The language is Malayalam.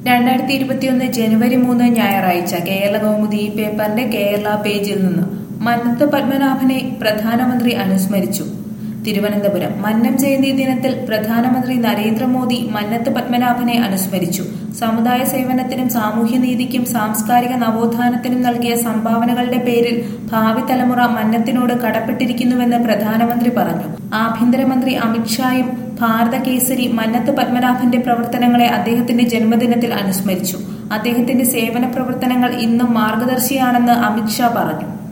2021 ജനുവരി 3 ഞായറാഴ്ച കേരള കൗമുദി ഈ പേപ്പറിന്റെ കേരള പേജിൽ നിന്ന് മന്നത്ത് പത്മനാഭനെ പ്രധാനമന്ത്രി അനുസ്മരിച്ചു. തിരുവനന്തപുരം മന്നം ജയന്തി ദിനത്തിൽ പ്രധാനമന്ത്രി നരേന്ദ്രമോദി മന്നത്ത് പത്മനാഭനെ അനുസ്മരിച്ചു. സമുദായ സേവനത്തിനും സാമൂഹ്യനീതിക്കും സാംസ്കാരിക നവോത്ഥാനത്തിനും നൽകിയ സംഭാവനകളുടെ പേരിൽ ഭാവി തലമുറ മന്നത്തിനോട് കടപ്പെട്ടിരിക്കുന്നുവെന്ന് പ്രധാനമന്ത്രി പറഞ്ഞു. ആഭ്യന്തരമന്ത്രി അമിത്ഷായും ഭാരത കേസരി മന്നത്ത് പത്മനാഭന്റെ പ്രവർത്തനങ്ങളെ അദ്ദേഹത്തിന്റെ ജന്മദിനത്തിൽ അനുസ്മരിച്ചു. അദ്ദേഹത്തിന്റെ സേവന പ്രവർത്തനങ്ങൾ ഇന്നും മാർഗദർശിയാണെന്ന് അമിത്ഷാ പറഞ്ഞു.